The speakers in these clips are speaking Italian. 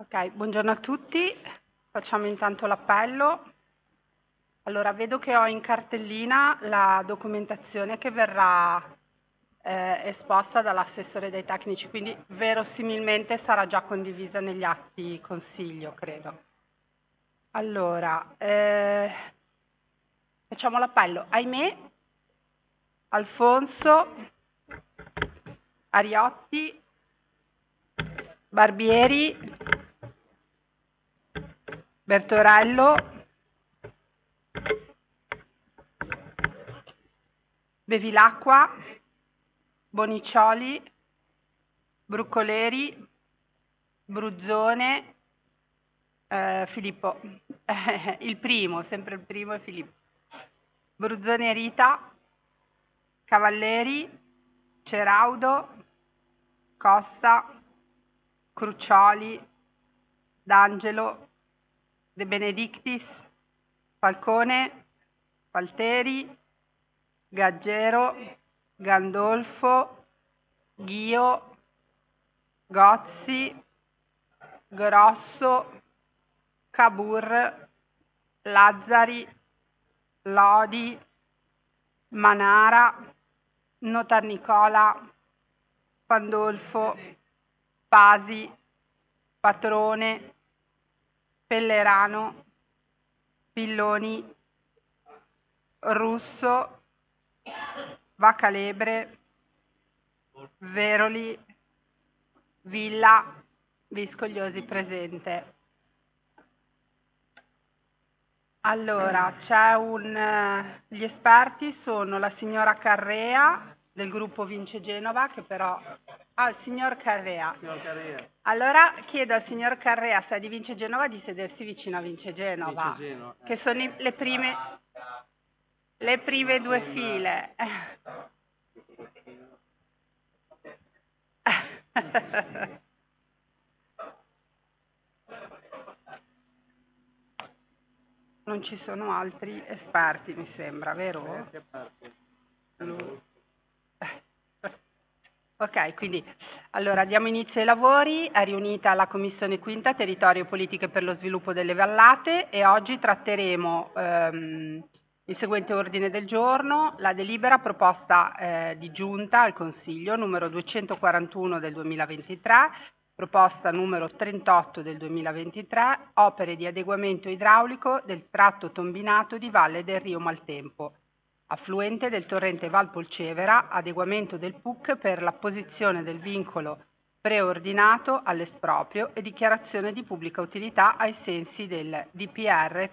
Ok, buongiorno a tutti. Facciamo intanto l'appello. Allora, vedo che ho in cartellina la documentazione che verrà esposta dall'assessore dei tecnici, quindi verosimilmente sarà già condivisa negli atti consiglio, credo. Allora, facciamo l'appello. Ahimè, Alfonso, Ariotti, Barbieri, Bertorello, Bevilacqua, Bonicioli, Bruccoleri, Bruzzone, Filippo, il primo, sempre il primo è Filippo, Bruzzone Rita, Cavalleri, Ceraudo, Costa, Crucioli, D'Angelo, De Benedictis, Falcone, Falteri, Gaggero, Gandolfo, Ghio, Gozzi, Grosso, Cabur, Lazzari, Lodi, Manara, Notarnicola, Pandolfo, Pasi, Patrone, Pellerano, Pilloni, Russo, Vacalebre, Veroli, Villa, Viscogliosi presente. Allora, gli esperti sono la signora Carrea del gruppo Vince Genova, che però... Ah, il signor Carrea. Signor Carrea. Allora chiedo al signor Carrea, se è di Vince Genova, di sedersi vicino a Vince Genova, Vince Genova. Che sono le prime due file. Non ci sono altri esperti, mi sembra, vero? Ok, quindi allora diamo inizio ai lavori. È riunita la Commissione Quinta Territorio e Politiche per lo Sviluppo delle Vallate e oggi tratteremo il seguente ordine del giorno: la delibera proposta di giunta al Consiglio numero 241 del 2023, proposta numero 38 del 2023, opere di adeguamento idraulico del tratto tombinato di Valle del Rio Maltempo, affluente del torrente Val Polcevera, adeguamento del PUC per l'apposizione del vincolo preordinato all'esproprio e dichiarazione di pubblica utilità ai sensi del DPR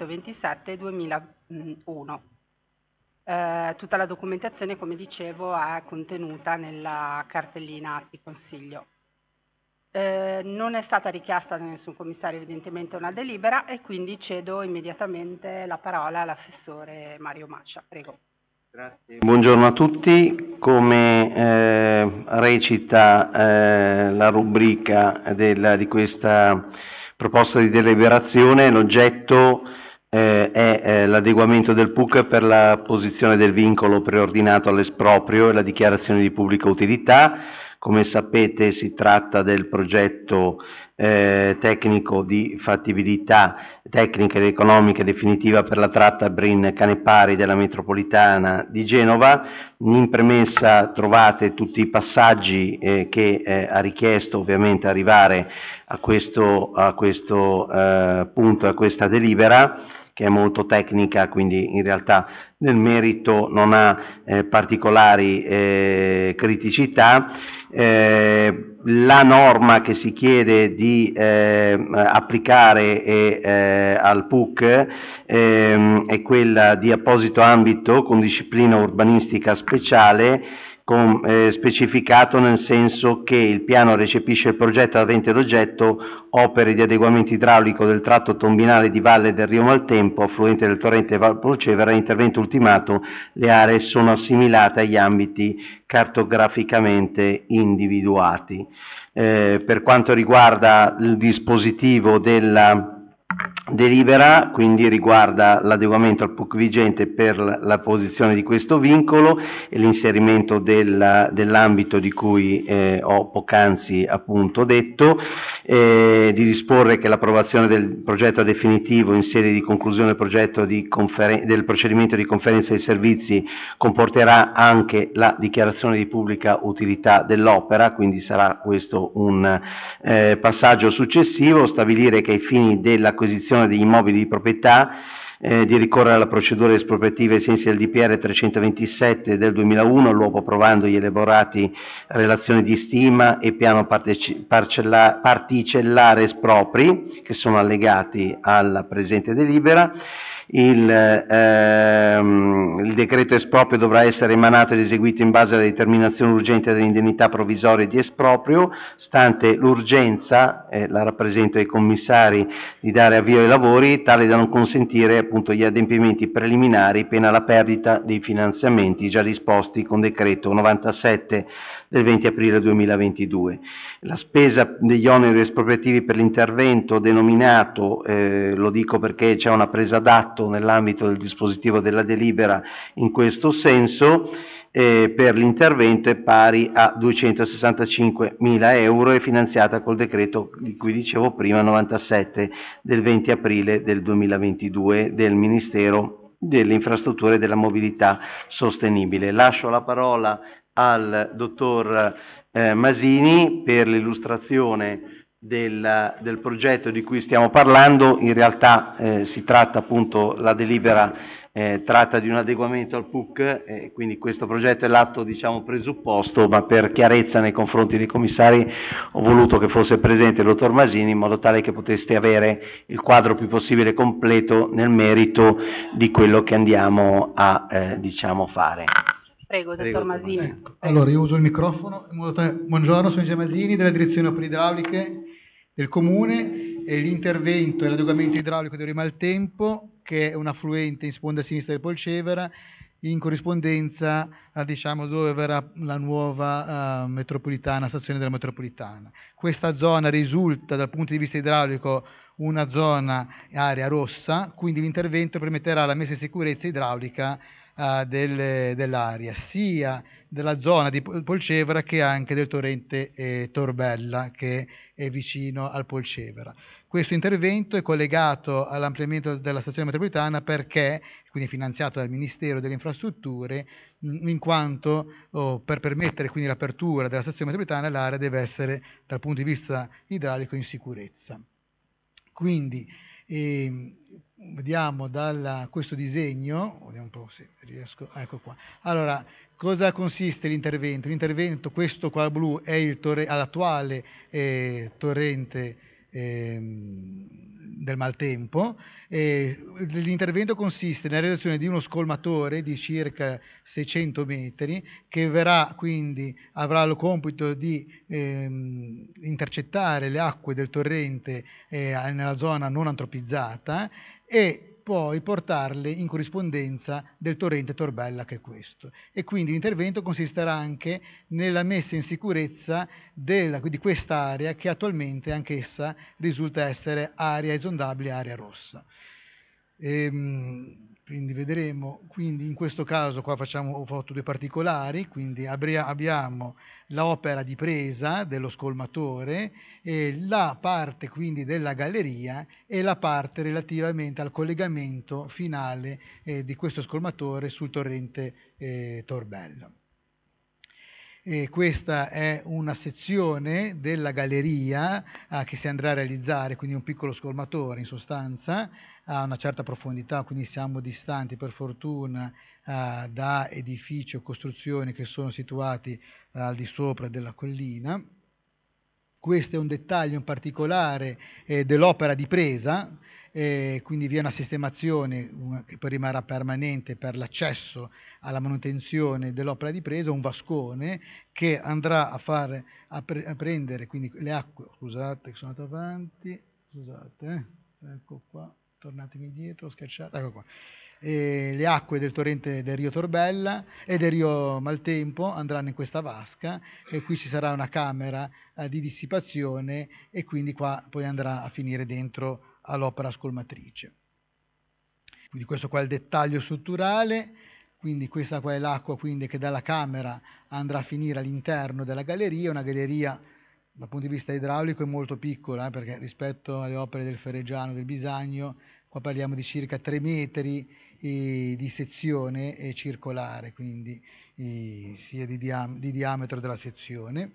327/2001. Tutta la documentazione, come dicevo, è contenuta nella cartellina atti consiglio. Non è stata richiesta da nessun commissario evidentemente una delibera e quindi cedo immediatamente la parola all'assessore Mario Mascia. Prego. Grazie. Buongiorno a tutti. Come recita la rubrica di questa proposta di deliberazione, l'oggetto è l'adeguamento del PUC per la posizione del vincolo preordinato all'esproprio e la dichiarazione di pubblica utilità. Come sapete si tratta del progetto tecnico di fattibilità tecnica ed economica definitiva per la tratta Brin-Canepari della metropolitana di Genova. In premessa trovate tutti i passaggi che ha richiesto ovviamente arrivare a questo punto, a questa delibera, che è molto tecnica, quindi in realtà nel merito non ha particolari criticità. La norma che si chiede di applicare al PUC è quella di apposito ambito con disciplina urbanistica speciale, specificato nel senso che il piano recepisce il progetto avente ad oggetto opere di adeguamento idraulico del tratto tombinale di Valle del Rio Maltempo, affluente del torrente Val Polcevera. Intervento ultimato, le aree sono assimilate agli ambiti cartograficamente individuati. Per quanto riguarda il dispositivo della delibera quindi riguarda l'adeguamento al PUC vigente per la posizione di questo vincolo e l'inserimento dell'ambito di cui ho poc'anzi appunto detto, di disporre che l'approvazione del progetto definitivo in sede di conclusione del procedimento di conferenza dei servizi comporterà anche la dichiarazione di pubblica utilità dell'opera, quindi sarà questo un passaggio successivo, stabilire che ai fini dell'acquisizione degli immobili di proprietà di ricorrere alla procedura espropriativa ai sensi del DPR 327 del 2001, l'uopo approvando gli elaborati relazioni di stima e piano particellare espropri che sono allegati alla presente delibera. Il decreto esproprio dovrà essere emanato ed eseguito in base alla determinazione urgente delle indennità provvisorie di esproprio, stante l'urgenza, la rappresento ai commissari, di dare avvio ai lavori, tale da non consentire appunto gli adempimenti preliminari pena la perdita dei finanziamenti già disposti con decreto 97 del 20 aprile 2022. La spesa degli oneri espropriativi per l'intervento denominato, lo dico perché c'è una presa d'atto nell'ambito del dispositivo della delibera in questo senso, per l'intervento è pari a 265.000 euro e finanziata col decreto di cui dicevo prima 97 del 20 aprile del 2022 del Ministero delle Infrastrutture e della Mobilità Sostenibile. Lascio la parola al dottor Masini per l'illustrazione del progetto di cui stiamo parlando. In realtà si tratta appunto, la delibera tratta di un adeguamento al PUC, quindi questo progetto è l'atto diciamo presupposto, ma per chiarezza nei confronti dei commissari ho voluto che fosse presente il dottor Masini in modo tale che poteste avere il quadro più possibile completo nel merito di quello che andiamo a diciamo fare. Prego, dottor Masini. Ecco. Allora, io uso il microfono. Buongiorno, sono Gian Masini della Direzione Opere Idrauliche del Comune. E l'intervento e l'adeguamento idraulico di Rimaltempo, che è un affluente in sponda sinistra del Polcevera, in corrispondenza a diciamo dove verrà la nuova metropolitana, stazione della metropolitana. Questa zona risulta dal punto di vista idraulico una zona area rossa, quindi l'intervento permetterà la messa in sicurezza idraulica dell'area, sia della zona di Polcevera che anche del torrente Torbella, che è vicino al Polcevera. Questo intervento è collegato all'ampliamento della stazione metropolitana perché, quindi finanziato dal Ministero delle Infrastrutture, in quanto per permettere quindi l'apertura della stazione metropolitana l'area deve essere dal punto di vista idraulico in sicurezza. Quindi vediamo da questo disegno, vediamo un po' se riesco, ecco qua. Allora, cosa consiste l'intervento? L'intervento, questo qua blu, è l'attuale torrente del Maltempo. L'intervento consiste nella realizzazione di uno scolmatore di circa 600 metri che avrà il compito di intercettare le acque del torrente nella zona non antropizzata e poi portarle in corrispondenza del torrente Torbella, che è questo. E quindi l'intervento consisterà anche nella messa in sicurezza di quest'area che attualmente anch'essa risulta essere area esondabile, area rossa. Quindi vedremo, quindi in questo caso qua ho fatto due particolari, quindi abbiamo l'opera di presa dello scolmatore, la parte quindi della galleria e la parte relativamente al collegamento finale di questo scolmatore sul torrente Torbella. Questa è una sezione della galleria che si andrà a realizzare, quindi un piccolo scolmatore in sostanza, a una certa profondità, quindi siamo distanti per fortuna da edifici o costruzioni che sono situati al di sopra della collina. Questo è un dettaglio in particolare dell'opera di presa, quindi vi è una sistemazione che poi rimarrà permanente per l'accesso alla manutenzione dell'opera di presa, un vascone che andrà a prendere quindi le acque, scusate che sono andato avanti, scusate, ecco qua, tornatemi dietro, schiacciate, ecco qua. le acque del torrente del Rio Torbella e del Rio Maltempo andranno in questa vasca e qui ci sarà una camera di dissipazione e quindi qua poi andrà a finire dentro all'opera scolmatrice. Quindi questo qua è il dettaglio strutturale, quindi questa qua è l'acqua quindi che dalla camera andrà a finire all'interno della galleria, una galleria dal punto di vista idraulico è molto piccola, perché rispetto alle opere del Ferregiano, del Bisagno, qua parliamo di circa 3 metri di sezione circolare, quindi sia di diametro della sezione.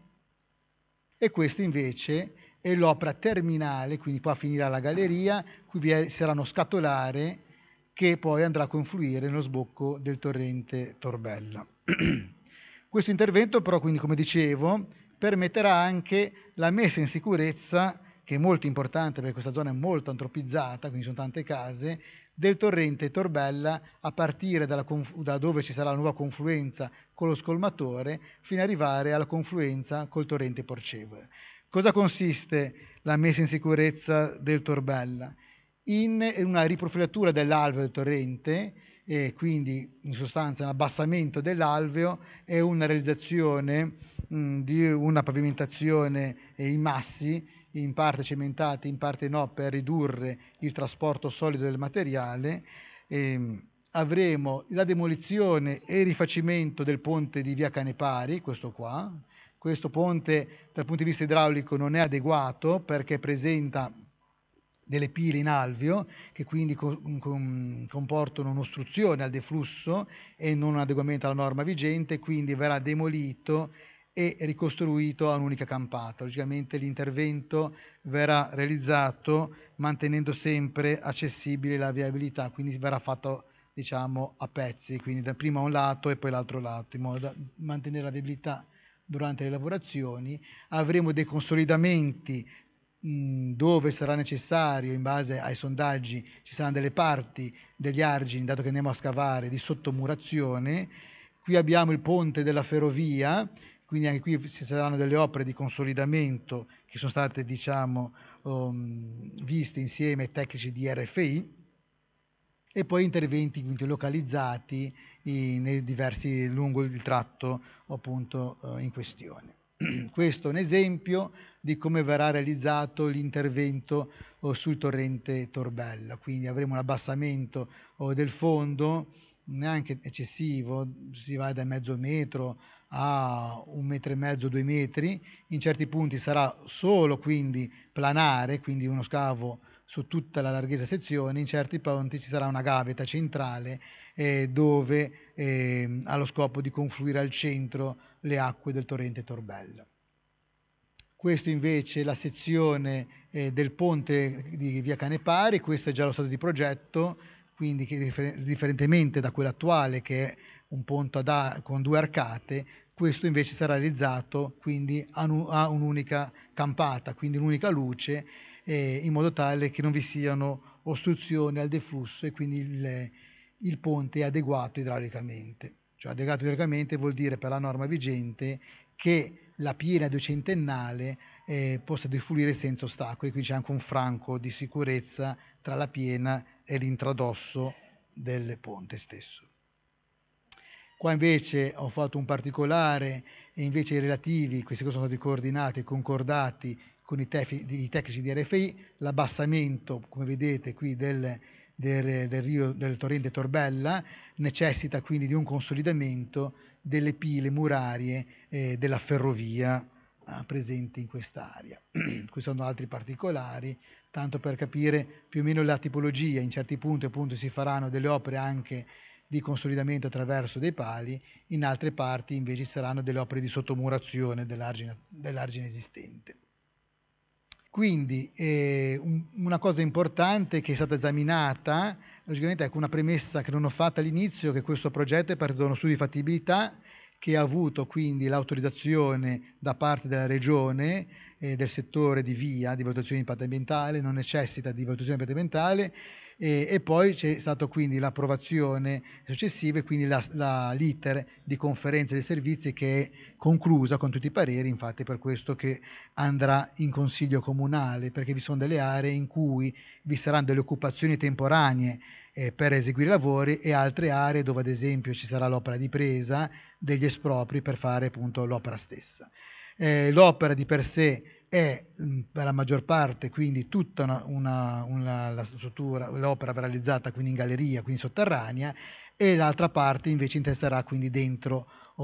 E questo invece è l'opera terminale, quindi qua finirà la galleria, qui vi sarà uno scatolare che poi andrà a confluire nello sbocco del torrente Torbella. Questo intervento però, quindi come dicevo, permetterà anche la messa in sicurezza, che è molto importante perché questa zona è molto antropizzata, quindi sono tante case, del torrente Torbella a partire da dove ci sarà la nuova confluenza con lo scolmatore fino ad arrivare alla confluenza col torrente Porcevole. Cosa consiste la messa in sicurezza del Torbella? In una riprofilatura dell'alveo del torrente, e quindi in sostanza un abbassamento dell'alveo e una realizzazione di una pavimentazione in massi, in parte cementati, in parte no, per ridurre il trasporto solido del materiale. Avremo la demolizione e il rifacimento del ponte di via Canepari, questo qua. Questo ponte dal punto di vista idraulico non è adeguato perché presenta delle pile in alveo che quindi comportano un'ostruzione al deflusso e non un adeguamento alla norma vigente, quindi verrà demolito e ricostruito a un'unica campata. Logicamente l'intervento verrà realizzato mantenendo sempre accessibile la viabilità, quindi verrà fatto diciamo a pezzi, quindi da prima un lato e poi l'altro lato, in modo da mantenere la viabilità durante le lavorazioni. Avremo dei consolidamenti dove sarà necessario, in base ai sondaggi, ci saranno delle parti degli argini, dato che andiamo a scavare, di sottomurazione. Qui abbiamo il ponte della ferrovia, quindi anche qui ci saranno delle opere di consolidamento che sono state diciamo viste insieme ai tecnici di RFI, e poi interventi quindi localizzati nei diversi lungo il tratto appunto in questione. Questo è un esempio di come verrà realizzato l'intervento sul torrente Torbella, quindi avremo un abbassamento del fondo neanche eccessivo, si va da mezzo metro a 1,5 metri, 2 metri, in certi punti sarà solo quindi planare, quindi uno scavo su tutta la larghezza sezione, in certi punti ci sarà una gavetta centrale dove ha lo scopo di confluire al centro le acque del torrente Torbella. Questo invece è la sezione del ponte di via Canepari, questo è già lo stato di progetto, quindi che differentemente da quello attuale che è un ponte con 2 arcate, questo invece sarà realizzato quindi a un'unica campata, quindi un'unica luce, in modo tale che non vi siano ostruzioni al deflusso e quindi il ponte è adeguato idraulicamente. Cioè adeguato idraulicamente vuol dire per la norma vigente che la piena duecentennale possa defluire senza ostacoli, quindi c'è anche un franco di sicurezza tra la piena e l'intradosso del ponte stesso. Qua invece ho fatto un particolare e invece i relativi, questi sono stati coordinati e concordati con i tecnici di RFI, l'abbassamento, come vedete qui, del torrente Torbella necessita quindi di un consolidamento delle pile murarie della ferrovia presenti in quest'area. Qui sono altri particolari, tanto per capire più o meno la tipologia. In certi punti appunto si faranno delle opere anche di consolidamento attraverso dei pali, in altre parti invece saranno delle opere di sottomurazione dell'argine esistente. Quindi una cosa importante che è stata esaminata, logicamente ecco una premessa che non ho fatta all'inizio, che questo progetto è partito da uno studio di fattibilità che ha avuto quindi l'autorizzazione da parte della Regione del settore di VIA, di valutazione di impatto ambientale, non necessita di valutazione di impatto ambientale, e poi c'è stato quindi l'approvazione successiva e quindi l'iter di conferenza dei servizi che è conclusa con tutti i pareri, infatti per questo che andrà in consiglio comunale, perché vi sono delle aree in cui vi saranno delle occupazioni temporanee per eseguire lavori e altre aree dove ad esempio ci sarà l'opera di presa degli espropri per fare appunto l'opera stessa. L'opera di per sé è per la maggior parte quindi tutta la struttura, l'opera verrà realizzata quindi in galleria, quindi sotterranea, e l'altra parte invece interesserà quindi dentro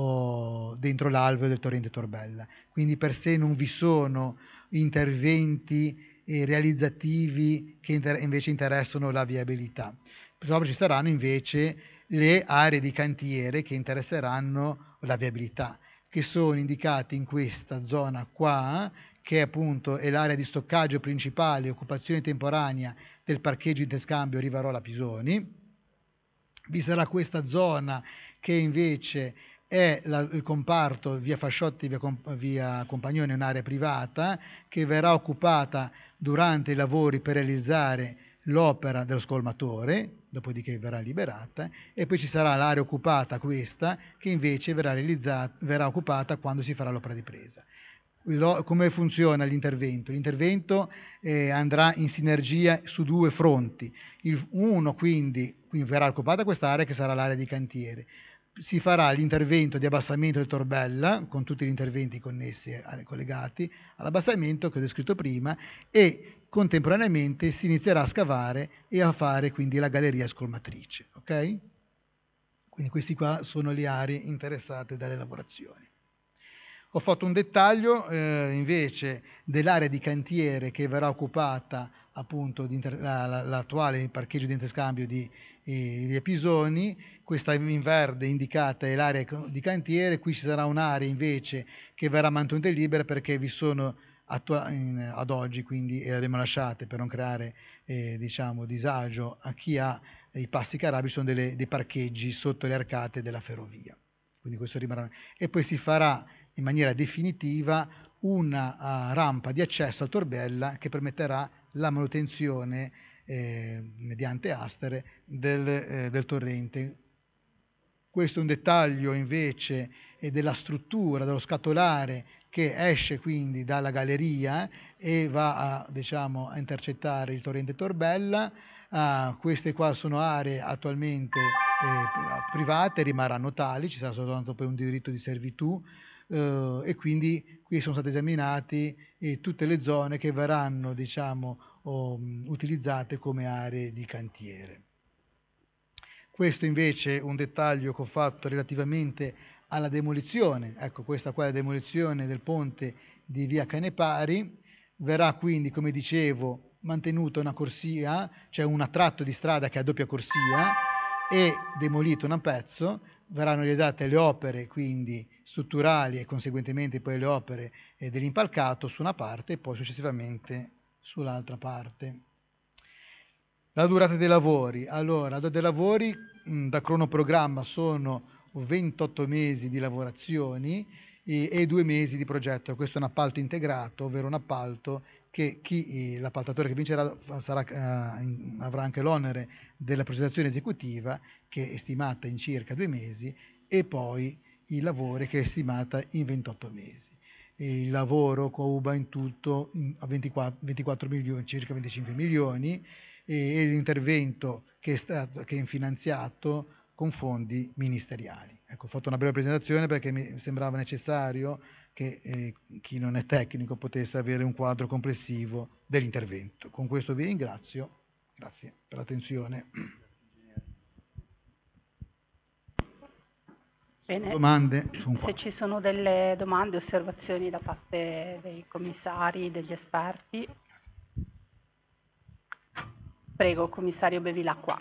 l'alveo del torrente Torbella. Quindi per sé non vi sono interventi realizzativi che invece interessano la viabilità. Sopra ci saranno invece le aree di cantiere che interesseranno la viabilità, che sono indicate in questa zona qua, che appunto è l'area di stoccaggio principale, occupazione temporanea del parcheggio interscambio Rivarola Pisoni. Vi sarà questa zona che invece è il comparto via Fasciotti, via Compagnone, un'area privata che verrà occupata durante i lavori per realizzare l'opera dello scolmatore, dopodiché verrà liberata, e poi ci sarà l'area occupata questa che invece verrà occupata quando si farà l'opera di presa. Come funziona l'intervento? L'intervento andrà in sinergia su due fronti. Uno quindi verrà occupata quest'area che sarà l'area di cantiere. Si farà l'intervento di abbassamento del Torbella con tutti gli interventi connessi collegati all'abbassamento che ho descritto prima, e contemporaneamente si inizierà a scavare e a fare quindi la galleria scolmatrice. Ok? Quindi questi qua sono le aree interessate dalle lavorazioni. Ho fatto un dettaglio invece dell'area di cantiere che verrà occupata appunto l'attuale parcheggio di interscambio di via Pisoni. Questa in verde indicata è l'area di cantiere. Qui ci sarà un'area invece che verrà mantenuta libera perché vi sono ad oggi, quindi le abbiamo lasciate per non creare disagio a chi ha i passi carabili, sono dei parcheggi sotto le arcate della ferrovia. Quindi questo rimarrà. E poi si farà in maniera definitiva una rampa di accesso al Torbella che permetterà la manutenzione mediante astere del torrente. Questo è un dettaglio invece della struttura, dello scatolare che esce quindi dalla galleria e va a intercettare il torrente Torbella. Queste qua sono aree attualmente private, rimarranno tali, ci sarà soltanto poi un diritto di servitù, e quindi qui sono state esaminate tutte le zone che verranno utilizzate come aree di cantiere. Questo invece è un dettaglio che ho fatto relativamente alla demolizione. Ecco, questa qua è la demolizione del ponte di via Canepari. Verrà quindi, come dicevo, mantenuta una corsia, cioè un tratto di strada che ha doppia corsia, e demolito un pezzo. Verranno realizzate le opere quindi strutturali e conseguentemente poi le opere dell'impalcato su una parte e poi successivamente sull'altra parte. La durata dei lavori. Allora, la durata dei lavori da cronoprogramma sono 28 mesi di lavorazioni e 2 mesi di progetto. Questo è un appalto integrato, ovvero un appalto che l'appaltatore che vincerà avrà anche l'onere della progettazione esecutiva, che è stimata in circa 2 mesi, e poi il lavoro che è stimata in 28 mesi. Il lavoro couba in tutto a 24 milioni, circa 25 milioni, e l'intervento che è finanziato con fondi ministeriali. Ecco, ho fatto una breve presentazione perché mi sembrava necessario che chi non è tecnico potesse avere un quadro complessivo dell'intervento. Con questo vi ringrazio, grazie per l'attenzione. Bene. Domande? Se ci sono delle domande, osservazioni da parte dei commissari, degli esperti. Prego, commissario Bevilacqua.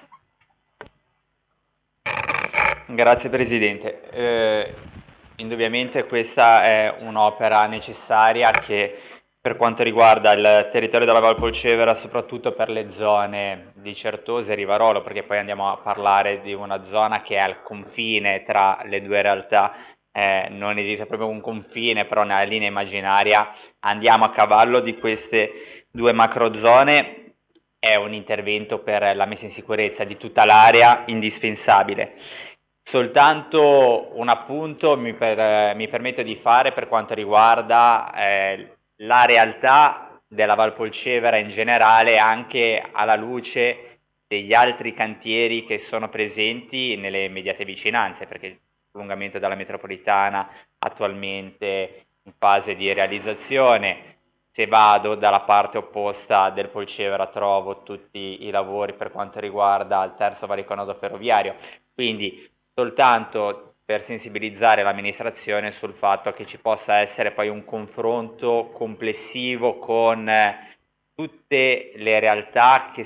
Grazie Presidente. Indubbiamente questa è un'opera necessaria che per quanto riguarda il territorio della Val Polcevera, soprattutto per le zone di Certosa e Rivarolo, perché poi andiamo a parlare di una zona che è al confine tra le due realtà, non esiste proprio un confine, però nella linea immaginaria andiamo a cavallo di queste due macrozone è un intervento per la messa in sicurezza di tutta l'area indispensabile. Soltanto un appunto mi permetto di fare per quanto riguarda la realtà della Val Polcevera in generale, anche alla luce degli altri cantieri che sono presenti nelle immediate vicinanze, perché il prolungamento della metropolitana attualmente in fase di realizzazione. Se vado dalla parte opposta del Polcevera trovo tutti i lavori per quanto riguarda il terzo varicanodo ferroviario, quindi soltanto per sensibilizzare l'amministrazione sul fatto che ci possa essere poi un confronto complessivo con tutte le realtà che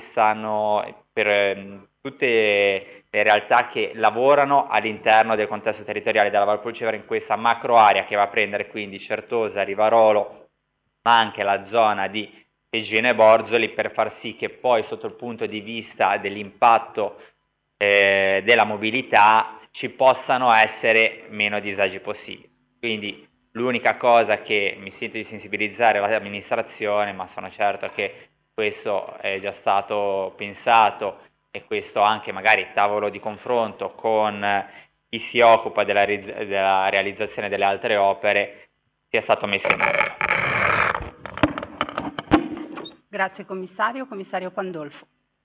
tutte le realtà che lavorano all'interno del contesto territoriale della Val Polcevera in questa macro area che va a prendere quindi Certosa, Rivarolo, ma anche la zona di Tegino e Borzoli, per far sì che poi sotto il punto di vista dell'impatto della mobilità ci possano essere meno disagi possibili. Quindi l'unica cosa che mi sento di sensibilizzare l'amministrazione, ma sono certo che questo è già stato pensato e questo anche magari tavolo di confronto con chi si occupa della realizzazione delle altre opere sia stato messo in atto. Grazie commissario. Commissario Pandolfo.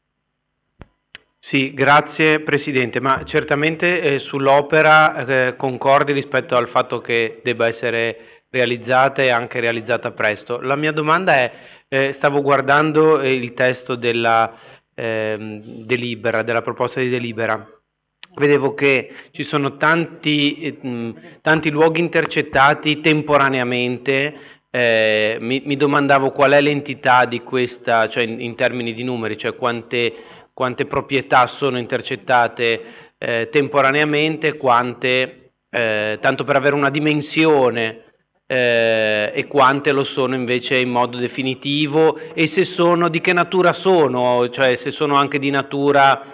Sì, grazie Presidente, ma certamente sull'opera concordi rispetto al fatto che debba essere realizzata e anche realizzata presto. La mia domanda è, stavo guardando il testo della delibera, della proposta di delibera, vedevo che ci sono tanti luoghi intercettati temporaneamente. Mi domandavo qual è l'entità di questa, cioè in termini di numeri, cioè quante proprietà sono intercettate temporaneamente, quante, tanto per avere una dimensione, e quante lo sono invece in modo definitivo, e se sono, di che natura sono, cioè se sono anche di natura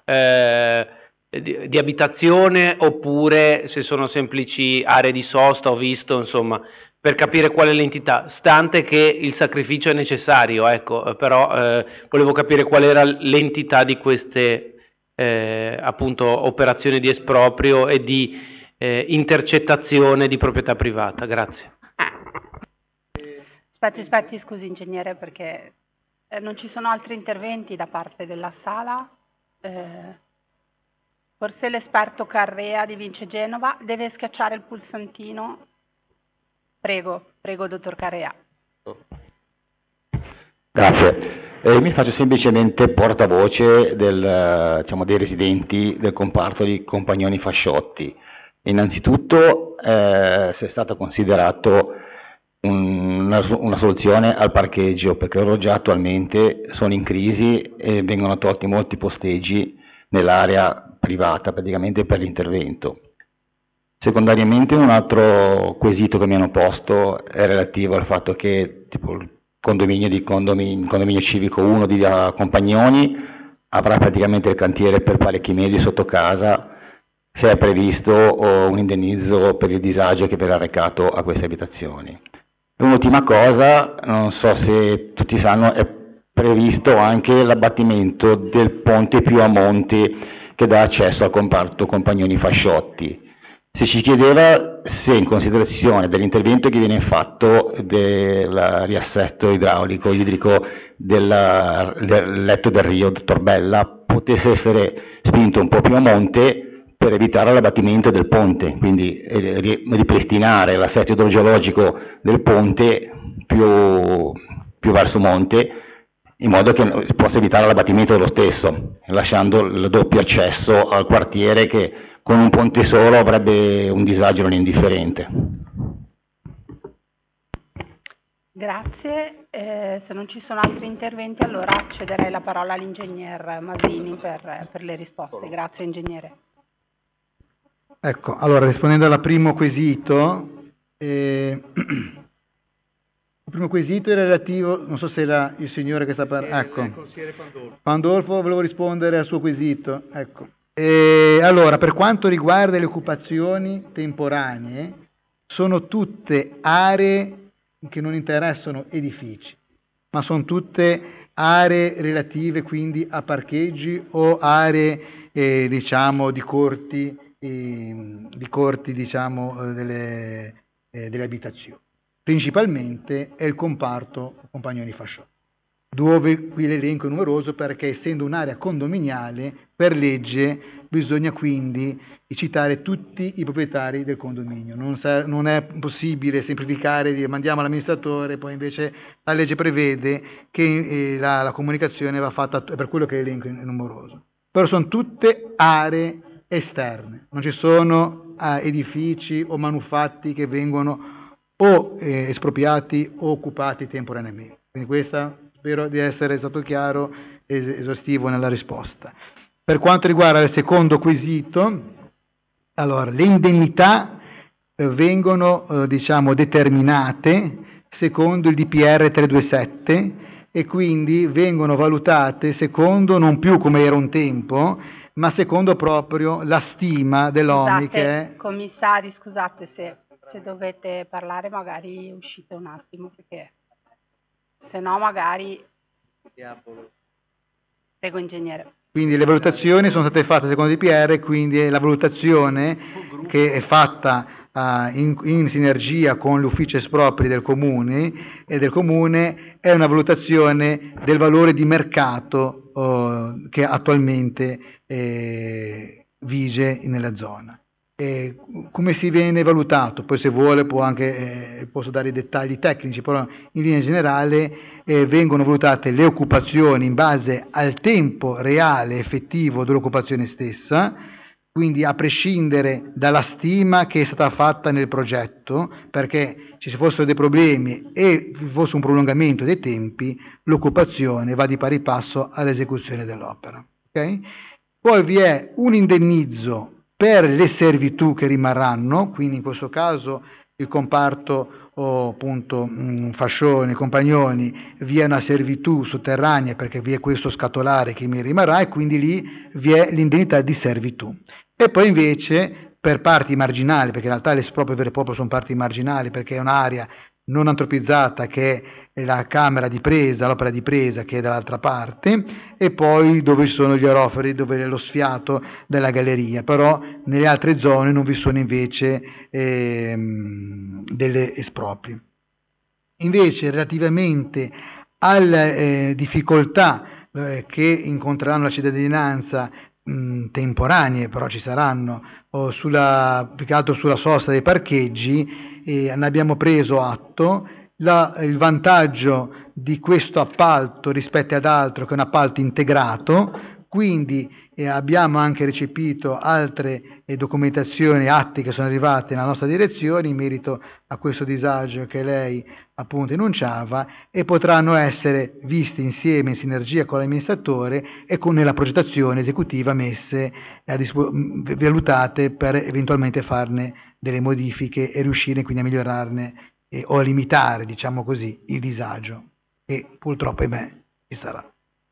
di abitazione oppure se sono semplici aree di sosta, ho visto, insomma, per capire qual è l'entità, stante che il sacrificio è necessario, ecco, però volevo capire qual era l'entità di queste appunto operazioni di esproprio e di intercettazione di proprietà privata. Grazie. Aspetti, scusi ingegnere, perché non ci sono altri interventi da parte della sala. Forse l'esperto Carrea di Vince Genova deve schiacciare il pulsantino. Prego, dottor Carrea. Grazie. Mi faccio semplicemente portavoce dei residenti del comparto di Compagnoni Fasciotti. Innanzitutto se è stato considerato una soluzione al parcheggio, perché loro già attualmente sono in crisi e vengono tolti molti posteggi nell'area privata praticamente per l'intervento. Secondariamente un altro quesito che mi hanno posto è relativo al fatto che tipo il condominio civico 1 di Compagnoni avrà praticamente il cantiere per parecchi mesi sotto casa, se è previsto un indennizzo per il disagio che verrà arrecato a queste abitazioni. Un'ultima cosa, non so se tutti sanno, è previsto anche l'abbattimento del ponte più a monte che dà accesso al comparto Compagnoni Fasciotti. Si ci chiedeva se in considerazione dell'intervento che viene fatto del riassetto idrico del letto del Rio Torbella potesse essere spinto un po' più a monte per evitare l'abbattimento del ponte, quindi ripristinare l'assetto idrogeologico del ponte più verso monte, in modo che si possa evitare l'abbattimento dello stesso, lasciando il doppio accesso al quartiere che con un ponte solo avrebbe un disagio non indifferente. Grazie. Se non ci sono altri interventi, allora cederei la parola all'ingegner Masini per le risposte. Grazie, ingegnere. Ecco, allora rispondendo al primo quesito, il primo quesito è relativo, non so se era il signore che sta parlando, ecco, Pandolfo, volevo rispondere al suo quesito, ecco. Allora, per quanto riguarda le occupazioni temporanee, sono tutte aree che non interessano edifici, ma sono tutte aree relative quindi a parcheggi o aree diciamo di corti diciamo delle abitazioni. Principalmente è il comparto Compagnoni Fasciotti, dove qui l'elenco è numeroso perché essendo un'area condominiale per legge bisogna quindi citare tutti i proprietari del condominio, non è possibile semplificare e dire mandiamo all'amministratore, poi invece la legge prevede che la comunicazione va fatta per quello che l'elenco è numeroso, però sono tutte aree esterne, non ci sono edifici o manufatti che vengono o espropriati o occupati temporaneamente, quindi questa spero di essere stato chiaro e esaustivo nella risposta. Per quanto riguarda il secondo quesito, allora, le indennità vengono diciamo determinate secondo il DPR 327 e quindi vengono valutate secondo non più come era un tempo, ma secondo proprio la stima dell'OMI che è... Commissari, scusate se dovete parlare magari uscite un attimo perché se no magari... Prego, ingegnere. Quindi le valutazioni sono state fatte secondo il DPR, quindi la valutazione che è fatta in sinergia con l'ufficio espropri del comune è una valutazione del valore di mercato che attualmente vige nella zona. Come si viene valutato? Poi se vuole posso dare i dettagli tecnici, però in linea generale vengono valutate le occupazioni in base al tempo reale effettivo dell'occupazione stessa, quindi a prescindere dalla stima che è stata fatta nel progetto, perché ci fossero dei problemi e vi fosse un prolungamento dei tempi, l'occupazione va di pari passo all'esecuzione dell'opera. Okay? Poi vi è un indennizzo per le servitù che rimarranno, quindi in questo caso il comparto appunto Fascioni, Compagnoni, vi è una servitù sotterranea perché vi è questo scatolare che mi rimarrà e quindi lì vi è l'indennità di servitù. E poi invece per parti marginali, perché in realtà le esproprie vere e proprie sono parti marginali perché è un'area non antropizzata che è la camera di presa, l'opera di presa che è dall'altra parte, e poi dove ci sono gli oroferi, dove è lo sfiato della galleria, però nelle altre zone non vi sono invece delle esproprie. Invece relativamente alle difficoltà che incontreranno la cittadinanza temporanee, però ci saranno, più che altro sulla sosta dei parcheggi, ne abbiamo preso atto. Il vantaggio di questo appalto rispetto ad altro che è un appalto integrato, quindi abbiamo anche recepito altre documentazioni, atti che sono arrivati nella nostra direzione in merito a questo disagio che lei appunto enunciava e potranno essere visti insieme in sinergia con l'amministratore e con nella progettazione esecutiva messe valutate per eventualmente farne delle modifiche e riuscire quindi a migliorarne o a limitare, diciamo così, il disagio che purtroppo ci sarà.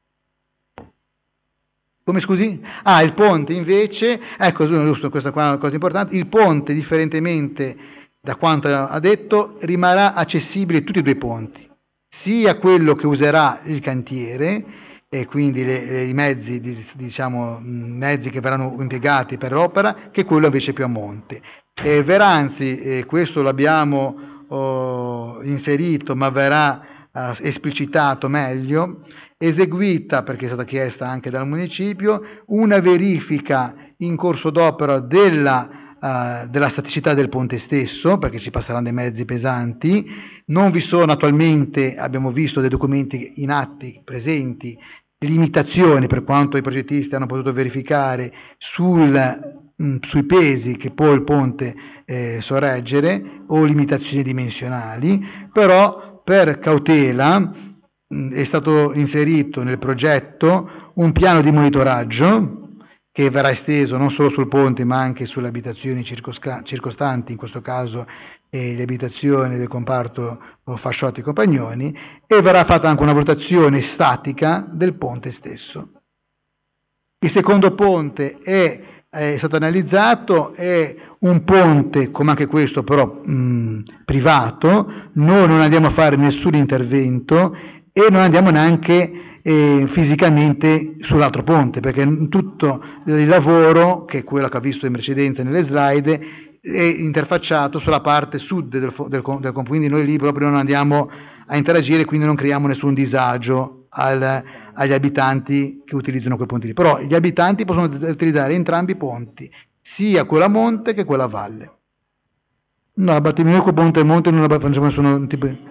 Come scusi? Il ponte invece, ecco giusto, questa qua è una cosa importante, il ponte differentemente da quanto ha detto rimarrà accessibile tutti e due i ponti, sia quello che userà il cantiere e quindi i mezzi, mezzi che verranno impiegati per l'opera, che quello invece più a monte. Veranzi, questo l'abbiamo inserito ma verrà esplicitato meglio, eseguita, perché è stata chiesta anche dal municipio, una verifica in corso d'opera della staticità del ponte stesso, perché ci passeranno dei mezzi pesanti. Non vi sono attualmente, abbiamo visto dei documenti in atti presenti, limitazioni per quanto i progettisti hanno potuto verificare sui pesi che può il ponte sorreggere o limitazioni dimensionali, però per cautela è stato inserito nel progetto un piano di monitoraggio che verrà esteso non solo sul ponte ma anche sulle abitazioni circostanti, in questo caso le abitazioni del comparto Fasciotti e Compagnoni, e verrà fatta anche una valutazione statica del ponte stesso. Il secondo ponte è stato analizzato, è un ponte come anche questo però privato, noi non andiamo a fare nessun intervento, e non andiamo neanche fisicamente sull'altro ponte, perché tutto il lavoro, che è quello che ha visto in precedenza nelle slide, è interfacciato sulla parte sud del ponte, quindi noi lì proprio non andiamo a interagire, quindi non creiamo nessun disagio agli abitanti che utilizzano quei ponti lì. Però gli abitanti possono utilizzare entrambi i ponti, sia quello a monte che quello a valle. No, abbattimento con ponte e monte non facciamo nessun tipo di...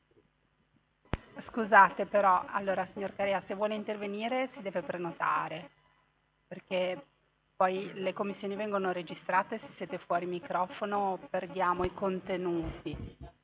Scusate però, allora signor Carea, se vuole intervenire si deve prenotare, perché poi le commissioni vengono registrate, se siete fuori microfono perdiamo i contenuti.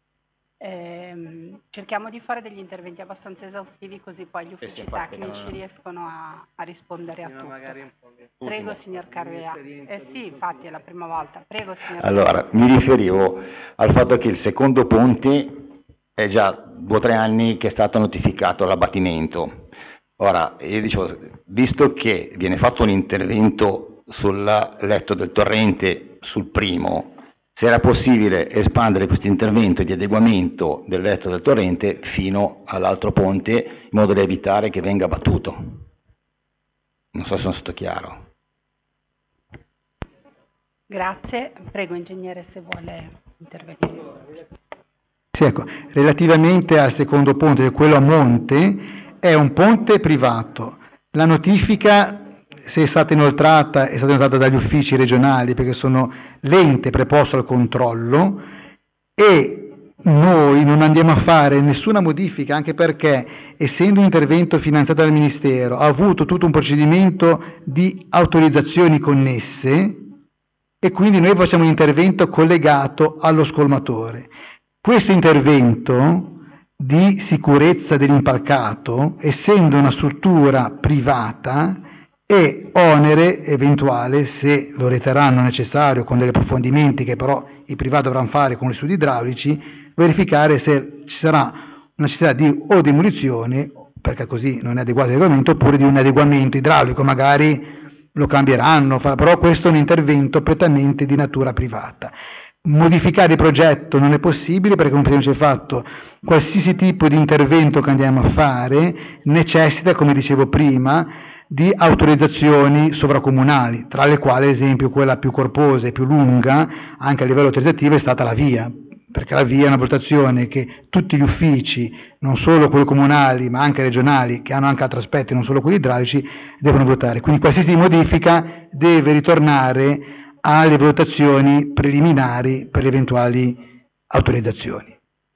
Cerchiamo di fare degli interventi abbastanza esaustivi, così poi gli uffici tecnici riescono a rispondere a tutto. Prego signor Carea. Sì, infatti è la prima volta. Prego signor Carea. Allora, mi riferivo al fatto che il secondo ponte è già 2 o 3 anni che è stato notificato l'abbattimento. Ora, io dicevo, visto che viene fatto un intervento sul letto del torrente sul primo, se era possibile espandere questo intervento di adeguamento del letto del torrente fino all'altro ponte, in modo da evitare che venga abbattuto. Non so se sono stato chiaro. Grazie. Prego ingegnere se vuole intervenire. Sì, ecco, relativamente al secondo ponte, quello a monte, è un ponte privato. La notifica, se è stata inoltrata dagli uffici regionali, perché sono l'ente preposto al controllo, e noi non andiamo a fare nessuna modifica, anche perché, essendo un intervento finanziato dal Ministero, ha avuto tutto un procedimento di autorizzazioni connesse, e quindi noi facciamo un intervento collegato allo scolmatore. Questo intervento di sicurezza dell'impalcato, essendo una struttura privata, è onere eventuale, se lo riterranno necessario, con degli approfondimenti che però i privati dovranno fare con gli studi idraulici, verificare se ci sarà una necessità di o demolizione, perché così non è adeguato l'adeguamento, oppure di un adeguamento idraulico, magari lo cambieranno, però questo è un intervento prettamente di natura privata. Modificare il progetto non è possibile, perché come prima ci è fatto, qualsiasi tipo di intervento che andiamo a fare necessita, come dicevo prima, di autorizzazioni sovracomunali, tra le quali, ad esempio, quella più corposa e più lunga, anche a livello autorizzativo, è stata la VIA, perché la VIA è una valutazione che tutti gli uffici, non solo quelli comunali, ma anche regionali, che hanno anche altri aspetti, non solo quelli idraulici, devono votare. Quindi qualsiasi modifica deve ritornare alle valutazioni preliminari per le eventuali autorizzazioni.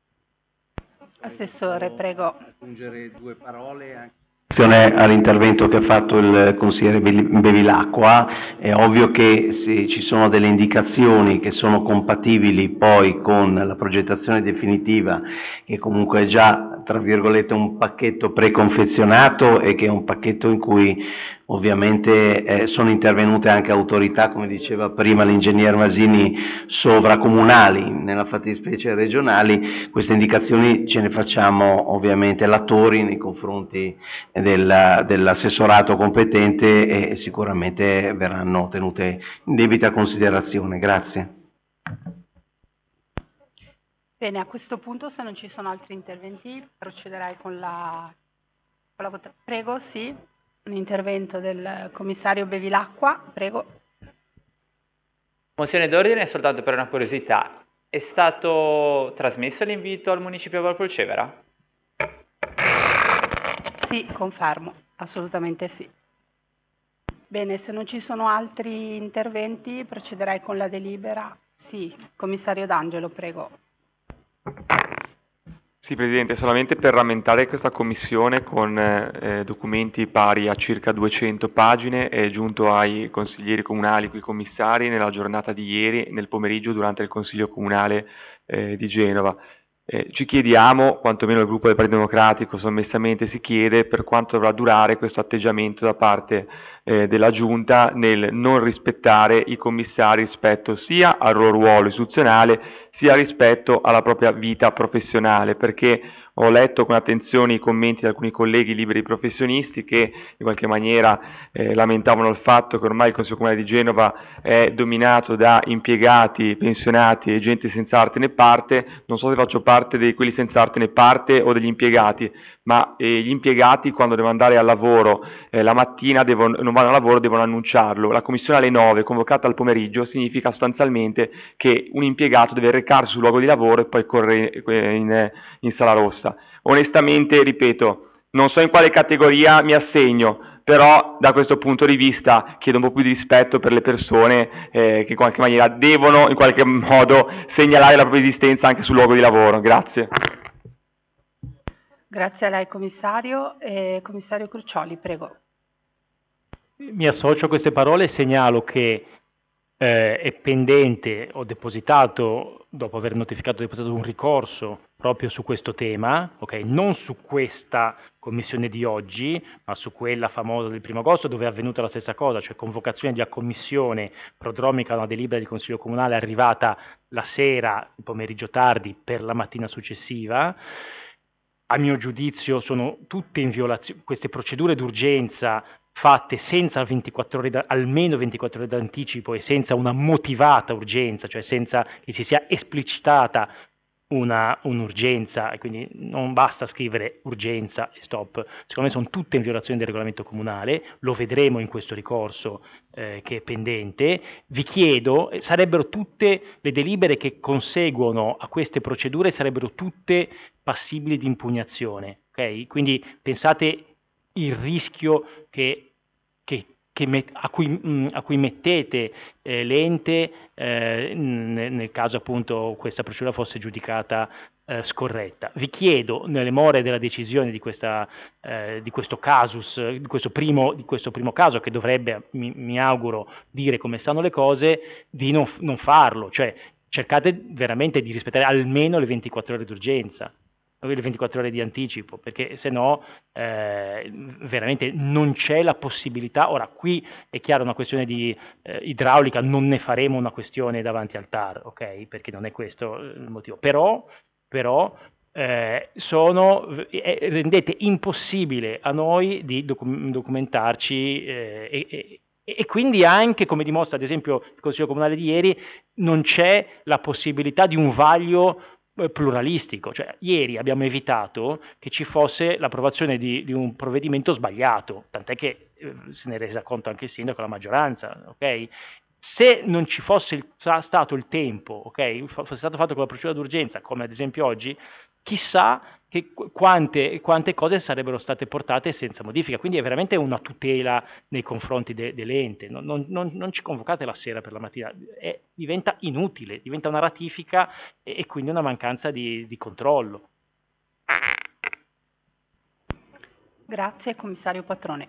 Assessore, prego. Aggiungere 2 parole anche all'intervento che ha fatto il consigliere Bevilacqua. È ovvio che se ci sono delle indicazioni che sono compatibili poi con la progettazione definitiva, che comunque è già, tra virgolette, un pacchetto preconfezionato e che è un pacchetto in cui ovviamente sono intervenute anche autorità, come diceva prima l'ingegner Masini, sovracomunali, nella fattispecie regionali, queste indicazioni ce ne facciamo ovviamente latori nei confronti dell'assessorato competente e sicuramente verranno tenute in debita considerazione. Grazie. Bene, a questo punto, se non ci sono altri interventi, procederei con la votazione. Prego, sì. Un intervento del commissario Bevilacqua, prego. Mozione d'ordine, soltanto per una curiosità. È stato trasmesso l'invito al municipio Val Polcevera? Sì, confermo, assolutamente sì. Bene, se non ci sono altri interventi, procederei con la delibera. Sì, commissario D'Angelo, prego. Sì, Presidente, solamente per rammentare questa commissione con documenti pari a circa 200 pagine è giunto ai consiglieri comunali, quei commissari, nella giornata di ieri, nel pomeriggio, durante il Consiglio Comunale di Genova. Ci chiediamo, quantomeno il gruppo del Partito Democratico sommessamente si chiede, per quanto dovrà durare questo atteggiamento da parte della Giunta nel non rispettare i commissari rispetto sia al loro ruolo istituzionale sia rispetto alla propria vita professionale, perché ho letto con attenzione i commenti di alcuni colleghi liberi professionisti che in qualche maniera lamentavano il fatto che ormai il Consiglio Comunale di Genova è dominato da impiegati, pensionati e gente senza arte né parte. Non so se faccio parte di quelli senza arte né parte o degli impiegati, ma gli impiegati quando devono andare al lavoro la mattina non vanno al lavoro, devono annunciarlo. La commissione alle 9, convocata al pomeriggio, significa sostanzialmente che un impiegato deve recarsi sul luogo di lavoro e poi correre in sala rossa. Onestamente, ripeto, non so in quale categoria mi assegno, però da questo punto di vista chiedo un po' più di rispetto per le persone che in qualche maniera devono in qualche modo segnalare la propria esistenza anche sul luogo di lavoro. Grazie. Grazie a lei commissario. Commissario Crucioli, prego. Mi associo a queste parole e segnalo che è pendente, ho depositato, dopo aver depositato un ricorso proprio su questo tema, okay? Non su questa commissione di oggi, ma su quella famosa del 1° agosto, dove è avvenuta la stessa cosa, cioè convocazione di commissione prodromica a una delibera di Consiglio Comunale arrivata la sera, il pomeriggio tardi, per la mattina successiva. A mio giudizio sono tutte in violazione, queste procedure d'urgenza fatte senza 24 ore almeno 24 ore d'anticipo e senza una motivata urgenza, cioè senza che si sia esplicitata un'urgenza, e quindi non basta scrivere urgenza e stop. Secondo me sono tutte in violazione del regolamento comunale, lo vedremo in questo ricorso che è pendente. Vi chiedo, sarebbero tutte le delibere che conseguono a queste procedure, sarebbero tutte passibili di impugnazione, ok? Quindi pensate il rischio a cui mettete l'ente nel caso appunto questa procedura fosse giudicata scorretta. Vi chiedo, nelle more della decisione di questo casus, di questo primo caso che dovrebbe, mi auguro, dire come stanno le cose, di non farlo, cioè cercate veramente di rispettare almeno le 24 ore d'urgenza, le 24 ore di anticipo, perché se no veramente non c'è la possibilità. Ora, qui è chiaro, una questione di idraulica, non ne faremo una questione davanti al TAR, ok? Perché non è questo il motivo, però rendete impossibile a noi di documentarci e quindi anche, come dimostra ad esempio il Consiglio Comunale di ieri, non c'è la possibilità di un vaglio pluralistico. Cioè, ieri abbiamo evitato che ci fosse l'approvazione di un provvedimento sbagliato, tant'è che se ne è resa conto anche il sindaco e la maggioranza, ok? Se non ci fosse stato il tempo, ok, fosse stato fatto con la procedura d'urgenza, come ad esempio oggi, chissà quante cose sarebbero state portate senza modifica. Quindi è veramente una tutela nei confronti dell'ente. Non ci convocate la sera per la mattina, diventa inutile, diventa una ratifica e quindi una mancanza di controllo. Grazie, commissario Patrone.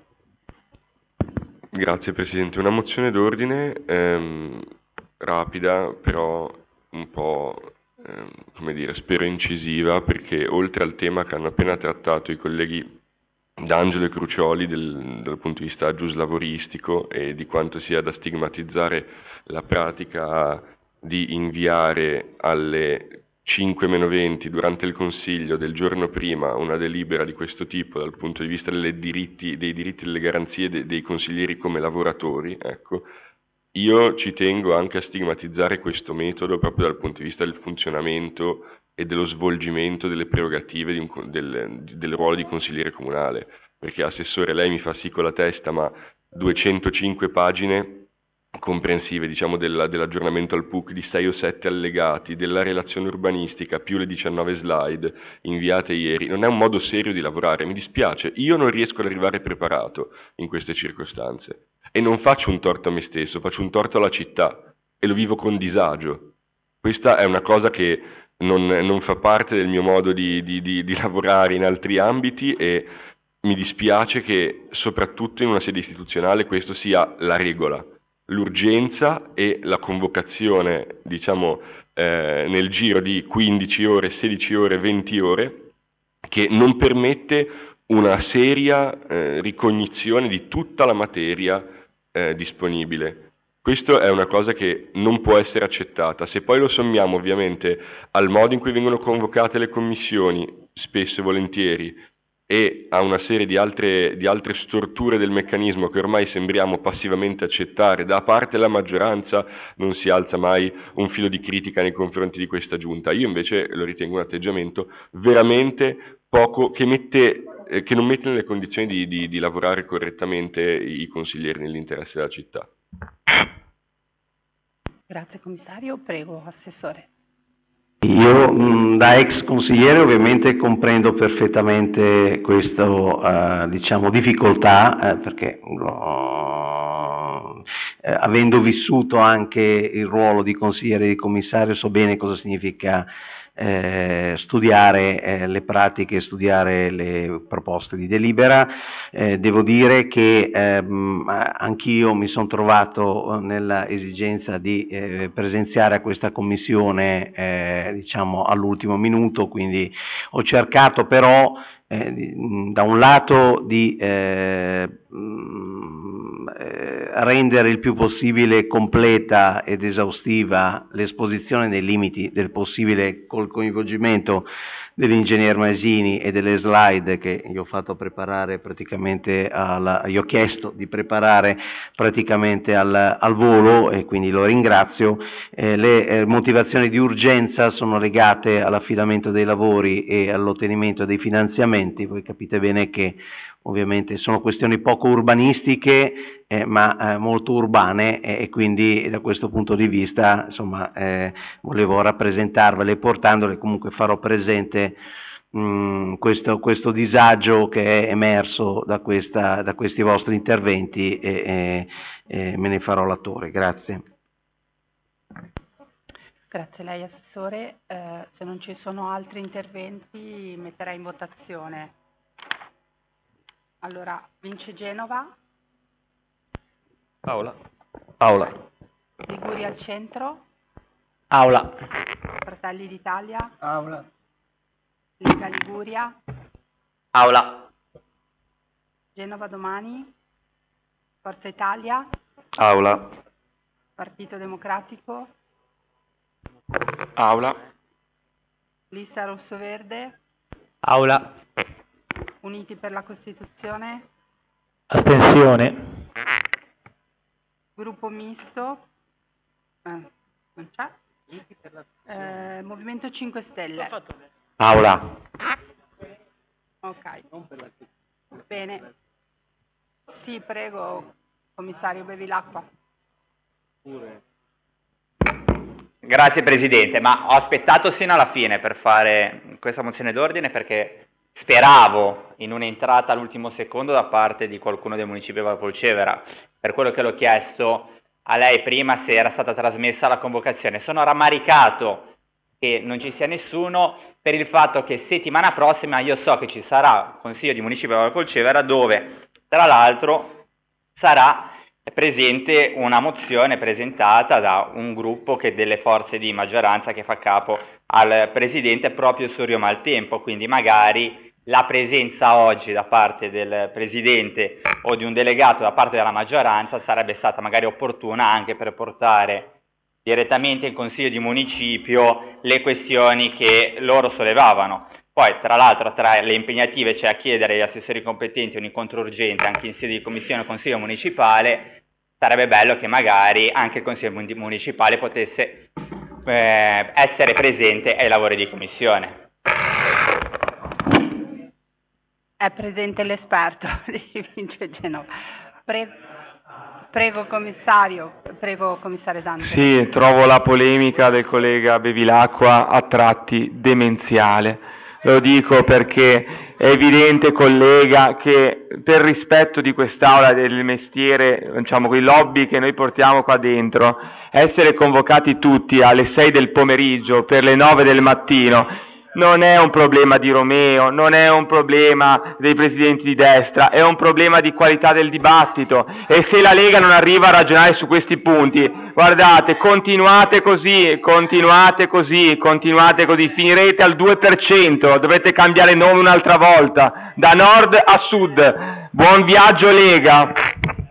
Grazie Presidente. Una mozione d'ordine rapida, però un po' come dire, spero incisiva, perché oltre al tema che hanno appena trattato i colleghi D'Angelo e Crucioli dal punto di vista giuslavoristico e di quanto sia da stigmatizzare la pratica di inviare alle 5-20 durante il Consiglio del giorno prima una delibera di questo tipo dal punto di vista dei diritti e delle garanzie dei consiglieri come lavoratori, ecco, io ci tengo anche a stigmatizzare questo metodo proprio dal punto di vista del funzionamento e dello svolgimento delle prerogative del ruolo di consigliere comunale, perché assessore lei mi fa sì con la testa, ma 205 pagine comprensive, diciamo, dell'aggiornamento al PUC, di 6 o 7 allegati, della relazione urbanistica, più le 19 slide inviate ieri, non è un modo serio di lavorare, mi dispiace, io non riesco ad arrivare preparato in queste circostanze. E non faccio un torto a me stesso, faccio un torto alla città e lo vivo con disagio. Questa è una cosa che non fa parte del mio modo di lavorare in altri ambiti e mi dispiace che soprattutto in una sede istituzionale questo sia la regola. L'urgenza e la convocazione, diciamo, nel giro di 15 ore, 16 ore, 20 ore, che non permette una seria ricognizione di tutta la materia disponibile. Questo è una cosa che non può essere accettata. Se poi lo sommiamo ovviamente al modo in cui vengono convocate le commissioni, spesso e volentieri, e a una serie di altre storture del meccanismo che ormai sembriamo passivamente accettare, da parte della maggioranza non si alza mai un filo di critica nei confronti di questa giunta. Io invece lo ritengo un atteggiamento veramente che non mette nelle condizioni di lavorare correttamente i consiglieri nell'interesse della città. Grazie commissario, prego assessore. Io da ex consigliere ovviamente comprendo perfettamente questa difficoltà, perché avendo vissuto anche il ruolo di consigliere e di commissario so bene cosa significa studiare le pratiche, studiare le proposte di delibera. Devo dire che anch'io mi sono trovato nella esigenza di presenziare a questa commissione all'ultimo minuto, quindi ho cercato però da un lato di rendere il più possibile completa ed esaustiva l'esposizione nei limiti del possibile col coinvolgimento dell'ingegner Masini e delle slide che gli ho fatto preparare praticamente gli ho chiesto di preparare praticamente al volo e quindi lo ringrazio. Le motivazioni di urgenza sono legate all'affidamento dei lavori e all'ottenimento dei finanziamenti. Voi capite bene che ovviamente sono questioni poco urbanistiche ma molto urbane e quindi da questo punto di vista volevo rappresentarvele portandole, comunque farò presente questo disagio che è emerso da questi vostri interventi e me ne farò l'attore. Grazie. Grazie a lei assessore, se non ci sono altri interventi metterei in votazione. Allora, vince Genova. Aula. Liguria al centro. Aula. Fratelli d'Italia. Aula. Lega Liguria. Aula. Genova domani. Forza Italia. Aula. Partito Democratico. Aula. Lista Rosso Verde. Aula. Uniti per la Costituzione. Astensione. Gruppo misto. Non c'è. Movimento 5 Stelle. Aula. Ok. Bene. Sì, prego, commissario, bevi l'acqua. Grazie Presidente, ma ho aspettato sino alla fine per fare questa mozione d'ordine perché speravo in un'entrata all'ultimo secondo da parte di qualcuno del municipio di Valpolcevera. Per quello che l'ho chiesto a lei prima se era stata trasmessa la convocazione. Sono rammaricato che non ci sia nessuno per il fatto che settimana prossima io so che ci sarà Consiglio di Municipio di Valpolcevera dove tra l'altro sarà presente una mozione presentata da un gruppo che delle forze di maggioranza che fa capo al Presidente proprio su Rio Maltempo, quindi magari la presenza oggi da parte del Presidente o di un delegato da parte della maggioranza sarebbe stata magari opportuna anche per portare direttamente in Consiglio di Municipio le questioni che loro sollevavano. Poi, tra l'altro, tra le impegnative c'è a chiedere agli assessori competenti un incontro urgente anche in sede di Commissione o Consiglio Municipale. Sarebbe bello che magari anche il Consiglio Municipale potesse essere presente ai lavori di Commissione. È presente l'esperto di Vince Genova. Prego commissario Dante. Sì, trovo la polemica del collega Bevilacqua a tratti demenziale. Lo dico perché è evidente, collega, che per rispetto di quest'Aula del mestiere, diciamo, quei lobby che noi portiamo qua dentro, essere convocati tutti alle 6 del pomeriggio per le 9 del mattino non è un problema di Romeo, non è un problema dei presidenti di destra, è un problema di qualità del dibattito e se la Lega non arriva a ragionare su questi punti, guardate, continuate così, finirete al 2%, dovete cambiare nome un'altra volta, da nord a sud. Buon viaggio Lega!